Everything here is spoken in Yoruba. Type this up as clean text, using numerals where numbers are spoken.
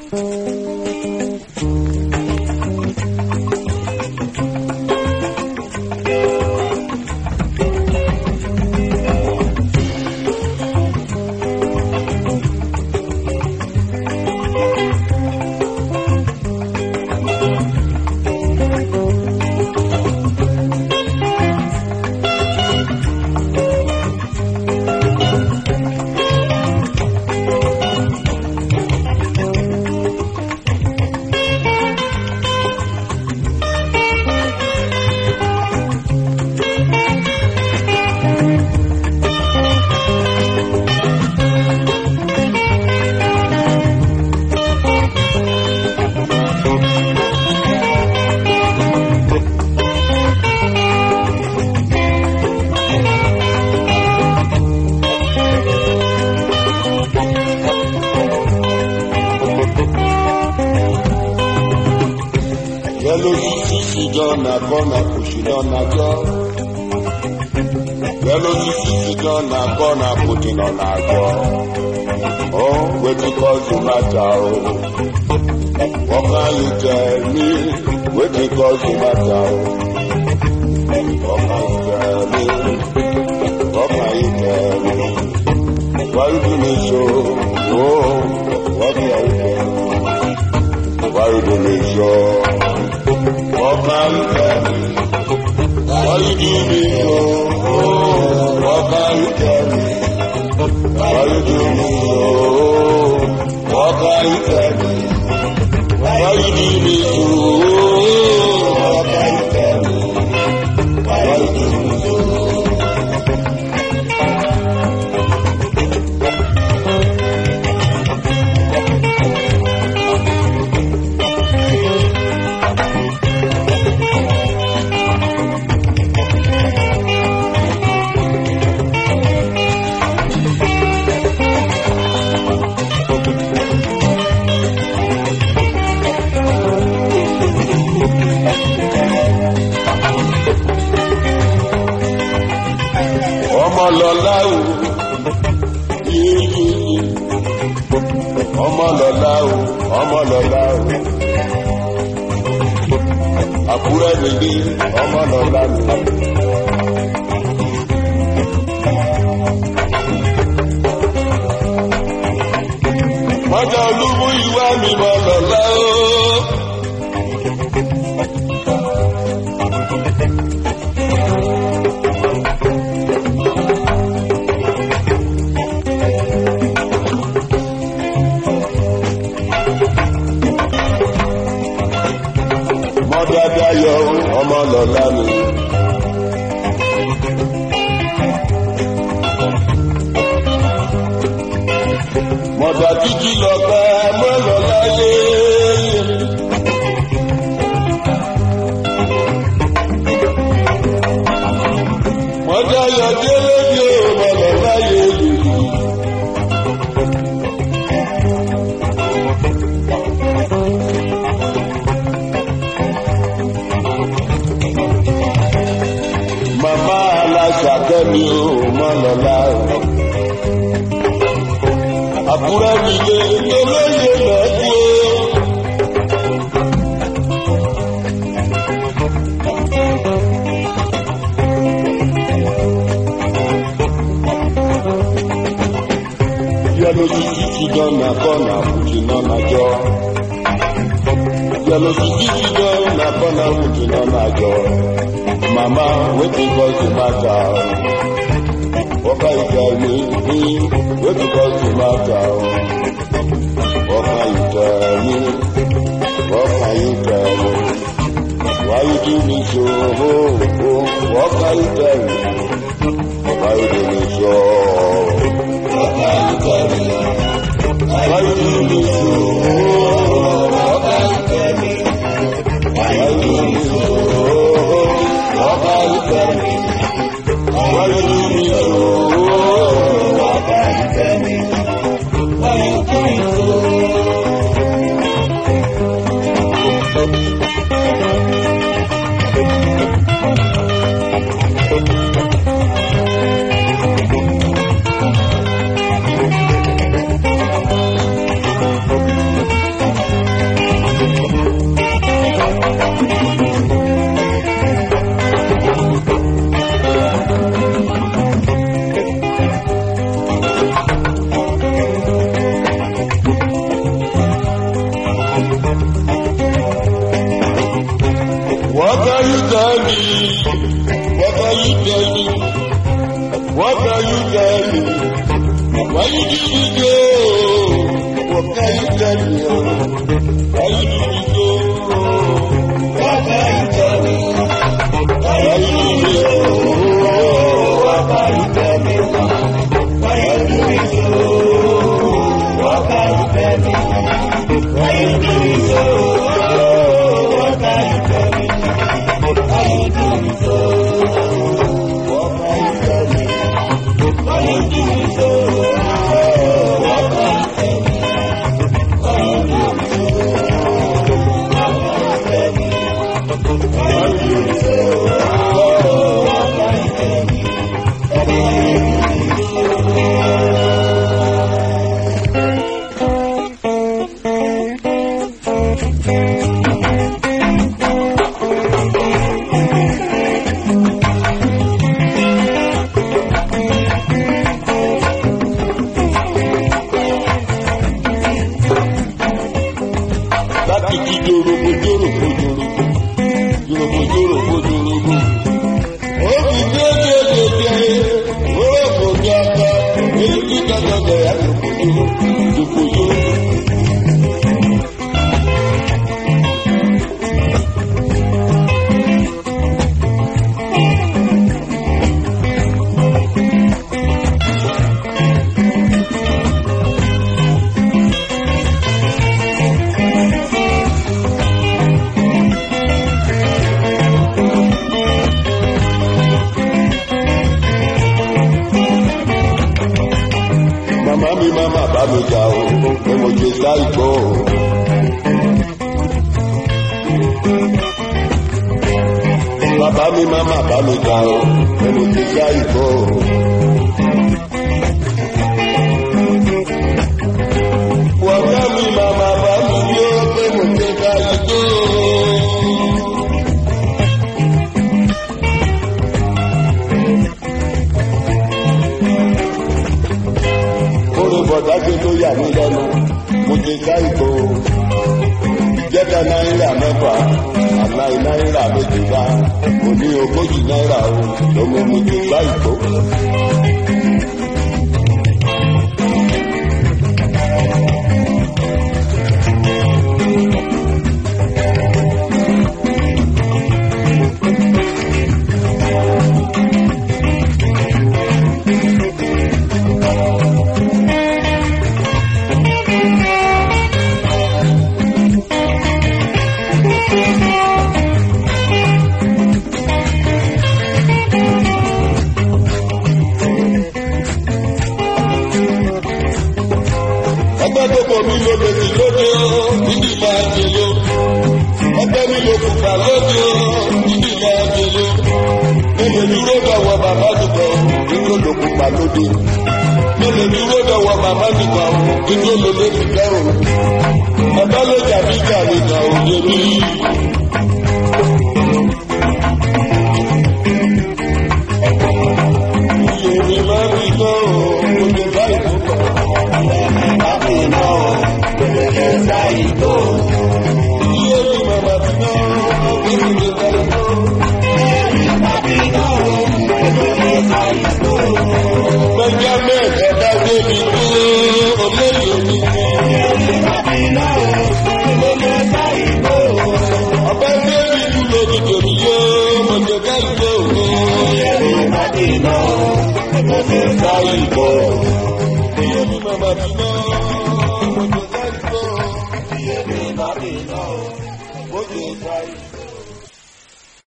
na kona kushindana jo Yellow sisi na kona kutinona jo Oh, wetin cause you matter oh What can you tell me? Wetin cause you matter oh What can you tell me? What can you tell me? Why you do me so? Oh, what can you tell me? Why you do me so? What can you tell me? Why you do me so? Oh, what can you tell me? Why you do me so? What can you tell me? Why you do me so? What can you tell me? Why you do me so? Ọmọlọ́lá o Àkúrẹ́ bèbí ọmọlọ́lá mi. Mọ́jà olúmú ìwá mi mọ́lọ́lá o. Ọmọlọ́lá mi. Mọ̀dà títí lọ́gbà mọ́lọ́lá yé. Mọ̀dà yọ̀dé lédè mọ́lọ́lá yé. Mama aláṣàkẹ́mi ò mọ́lọ́lá o. Àkúrẹ́ mi lé olóyè lọ́kú o. Yellow sisi na kona kutinona jo. Yellow sisi na kona kutinona jo. Mama, wetin cause the matter? What can you tell me? Wetin cause the matter? What can you tell me? What can you tell me? Why you do me so? What can you tell me? Why you do me so? What can you tell me? Why you do me so? What can you tell me? Why you do me so? What can you tell me? Why you do me so? What can you tell me? Why you do me so? Bàbá mi máma bá mi jà o, ẹnu ti já ìbò. Wọ̀gá mi máma bá mi yó pé mo ti já ìbò. Orin bọ̀dá ṣe ló yà mí lẹ́nu, mo ti já ìbò. Ìjẹ́ta náírà mẹ́fà. Àláì náírà méjìlá, mo ní ogójì náírà o, ló mú mi ti gbá ìbò. Ọgbẹ́ mi ló lè ti lóde o, níbi máa jèlò. Ọgbẹ́ mi ló kùkà lóde o, níbi máa jèlò. Mélòó dúró dọ̀wọ́ bàbá dùgbọ̀, nígbó ló kùkà lóde. Mélòó dúró dọ̀wọ́ bàbá dùgbọ̀, nígbó ló lè fi kẹrù. Ọgbẹ́ ló jàbí jàbí jà òde rí. Iye mi máa ń rí náà o, mo lè bá ìfowópamọ́. Mama,